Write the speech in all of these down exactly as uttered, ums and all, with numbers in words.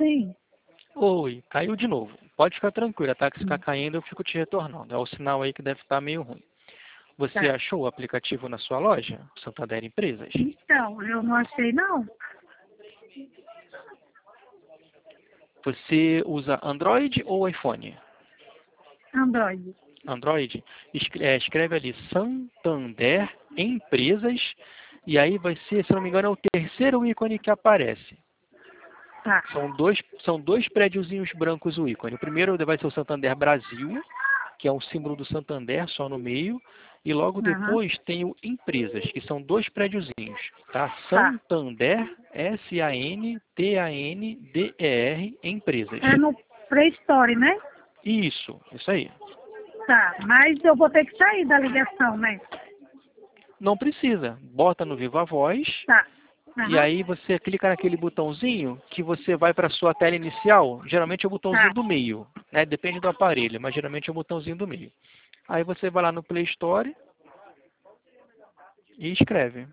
Sim. Oi, caiu de novo. Pode ficar tranquila, tá? Que se ficar caindo eu fico te retornando. É o sinal aí que deve estar meio ruim. Você Tá. achou o aplicativo na sua loja? Santander Empresas? Então, eu não achei não. Você usa Android ou iPhone? Android. Android? Escre- é, Escreve ali Santander Empresas e aí vai ser, se não me engano, é o terceiro ícone que aparece. Tá. São dois, são dois prédiozinhos brancos o ícone. O primeiro vai ser o Santander Brasil, que é um símbolo do Santander, só no meio. E logo Aham. depois tem o Empresas, que são dois prédiozinhos. Tá? Tá. Santander, S A N T A N D E R, Empresas. É no Play Store, né? Isso, isso aí. Tá. Mas eu vou ter que sair da ligação, né? Não precisa. Bota no Viva Voz. Tá. E Aham. aí você clica naquele botãozinho que você vai para a sua tela inicial. Geralmente é o botãozinho Tá. do meio, né? Depende do aparelho, mas geralmente é o botãozinho do meio. Aí você vai lá no Play Store e escreve.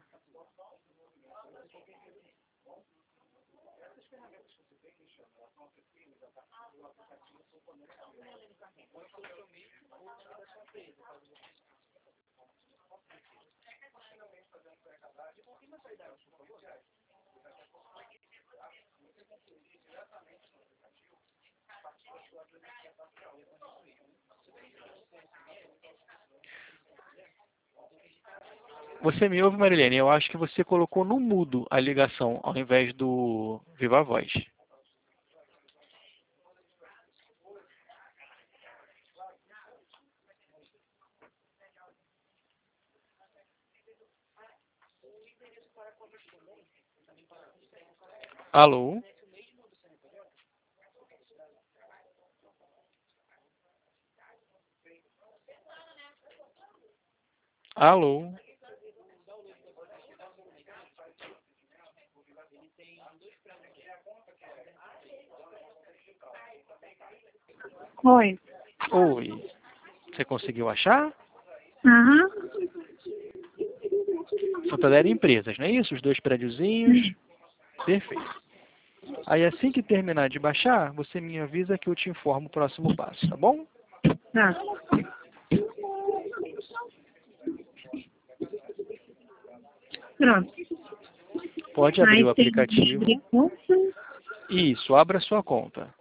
Você me ouve, Marilene? Eu acho que você colocou no mudo a ligação ao invés do Viva Voz. Alô? Alô? Oi. Oi. Você conseguiu achar? Aham. Santander Empresas, não é isso? Os dois prédiozinhos. Perfeito. Aí assim que terminar de baixar, você me avisa que eu te informo o próximo passo, tá bom? Tá. Pronto. Pode abrir Aí o tem que aplicativo. abrir conta. Isso, abra a sua conta.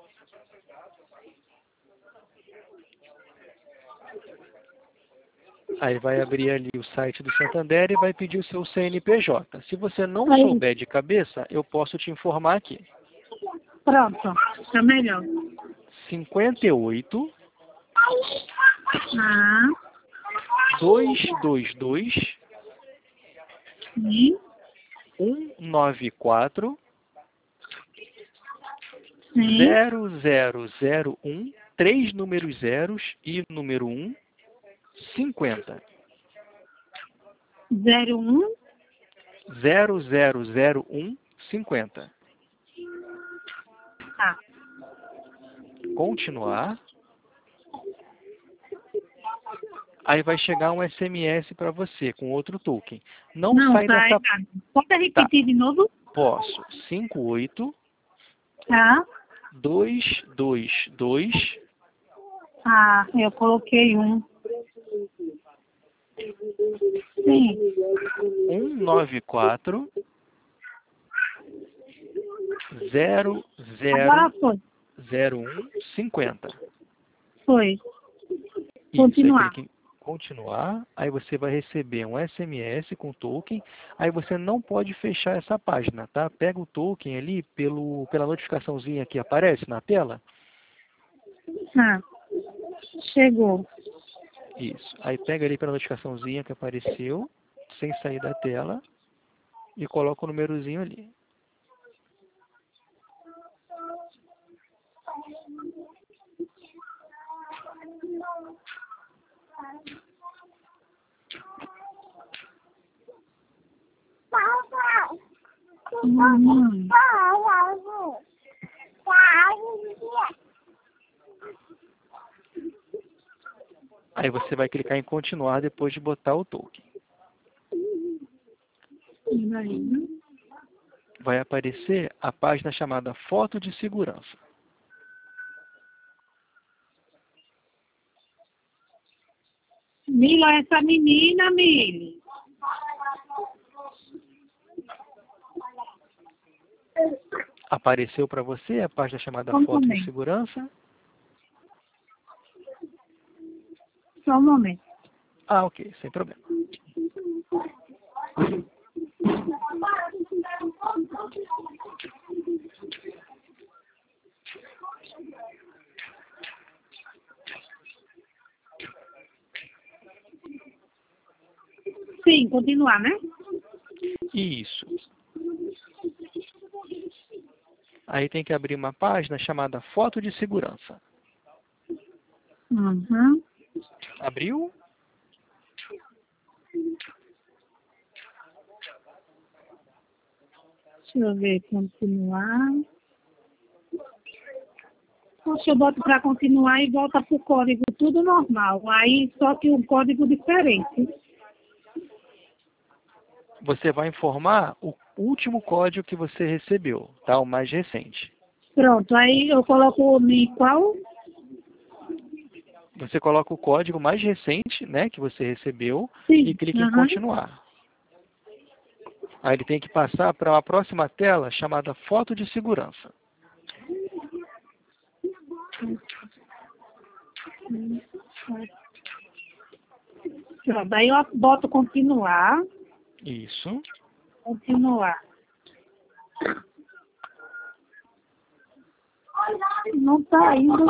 Aí vai abrir ali o site do Santander e vai pedir o seu C N P J. Se você não Aí, souber de cabeça, eu posso te informar aqui. pronto. Tá melhor. cinquenta e oito, Ah, duzentos e vinte e dois, sim. cento e noventa e quatro, Sim. zero zero zero um, três números zeros e número um, cinquenta. Zero um. zero zero zero um, cinquenta. Tá. Continuar. Aí vai chegar um S M S para você com outro token. Não Não, sai tá dessa... errado. Pode Tá, repetir de novo? posso. cinquenta e oito, Tá. duzentos e vinte e dois, Ah, eu coloquei um. Sim. cento e noventa e quatro, zero Agora zero foi. zero um, cinquenta. Foi. Isso, aí Continuar. clique em continuar, aí você vai receber um S M S com token, aí você não pode fechar essa página, tá? Pega o token ali pelo, pela notificaçãozinha que aparece na tela. Ah, chegou. Isso, aí pega ali pela notificaçãozinha que apareceu, sem sair da tela, e coloca o númerozinho ali. Hum. Aí você vai clicar em continuar depois de botar o token. E aí? vai aparecer a página chamada Foto de Segurança. Mila, essa menina, Mili. Apareceu para você a página chamada Só um Foto de momento. Segurança? Só um momento. Ah, ok, sem problema. Sim, continuar, né? Isso. Aí tem que abrir uma página chamada Foto de Segurança. Uhum. Abriu? Deixa eu ver, continuar. Poxa, eu boto para continuar e volta para o código tudo normal. Aí só que um código diferente. Você vai informar o último código que você recebeu, tá? O mais recente. Pronto, aí eu coloco em qual? Você coloca o código mais recente, né, que você recebeu, Sim. e clica em Uhum. continuar. Aí ele tem que passar para a próxima tela chamada Foto de Segurança. Pronto, aí eu boto continuar. Isso. Continuar. Não tá indo.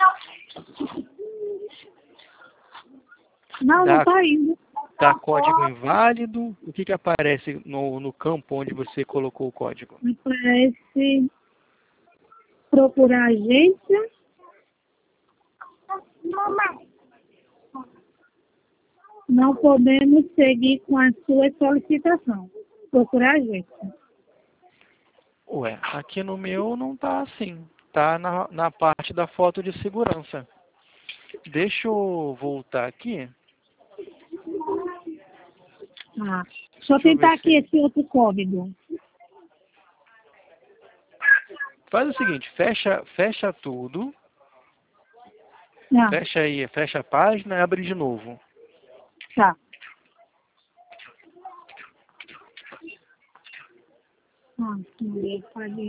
Não, Dá, não tá indo. dá código inválido. O que, que aparece no, no campo onde você colocou o código? Me parece procurar agência. Não podemos seguir com a sua solicitação. Procurar agência. Ué, aqui no meu não tá assim. Tá na, na parte da foto de segurança. Deixa eu voltar aqui. Ah, deixa eu Deixa eu ver tentar aqui se... esse outro código. Faz o seguinte, fecha, fecha tudo. Ah, Fecha aí, fecha a página e abre de novo. tá. Ah, que pode...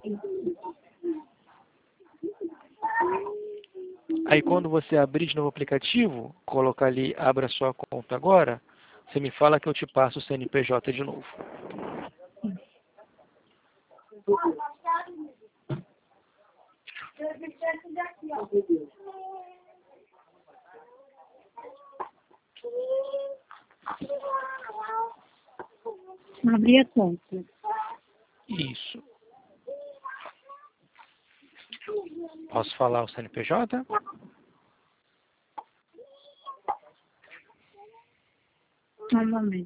Aí quando você abrir de novo o aplicativo, colocar ali, abra sua conta agora, você me fala que eu te passo o C N P J de novo. Abrir a conta. Isso. Posso falar o C N P J? Só um momento.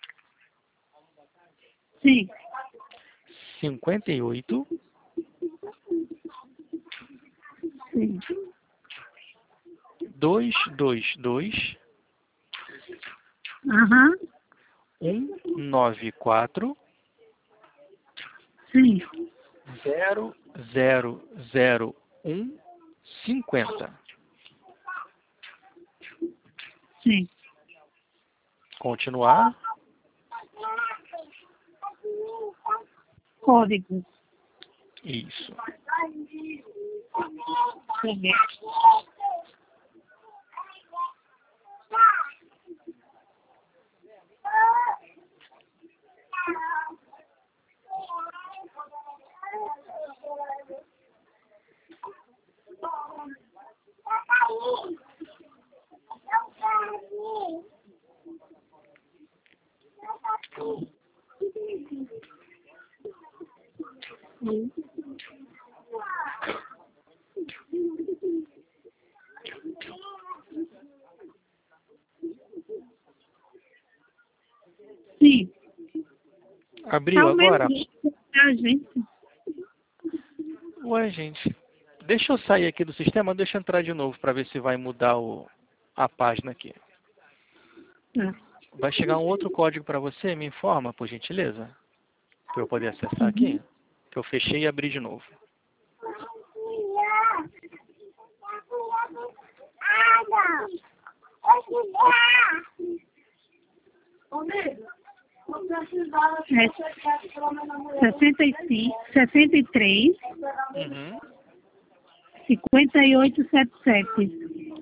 Sim. cinquenta e oito, Sim. duzentos e vinte e dois, Aham. cento e noventa e quatro, Sim. zero zero zero um, cinquenta. Sim. Continuar. Código. Isso. Deixa eu ver. Sim. Abriu É o mesmo agora? jeito da agência. Ué, gente. Deixa eu sair aqui do sistema, deixa eu entrar de novo para ver se vai mudar o, a página aqui. Tá. Vai chegar um outro código para você, me informa, por gentileza, para eu poder acessar Uhum. aqui. que eu fechei e abri de novo. É sessenta e cinco, sessenta e três, Uhum. cinquenta e oito, setenta e sete.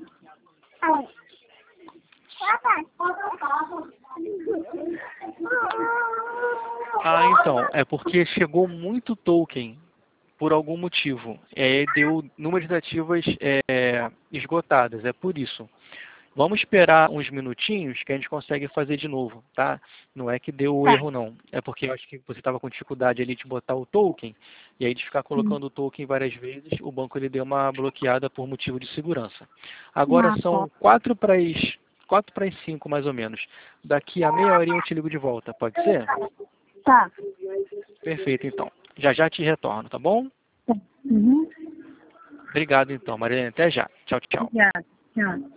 Ah, então, é porque chegou muito token por algum motivo. É, deu número de tentativas é, esgotadas, é por isso. Vamos esperar uns minutinhos que a gente consegue fazer de novo, tá? Não é que deu o Tá. erro, não. É porque eu acho que você estava com dificuldade ali de botar o token, e aí de ficar colocando o token várias vezes, o banco ele deu uma bloqueada por motivo de segurança. Agora Ah, são tá. quatro para as quatro para as cinco, mais ou menos. Daqui a meia horinha eu te ligo de volta, pode ser? Tá. Perfeito, então. Já já te retorno, tá bom? Uhum. Obrigado, então, Marilene. Até já. Tchau, tchau. Obrigada. Tchau.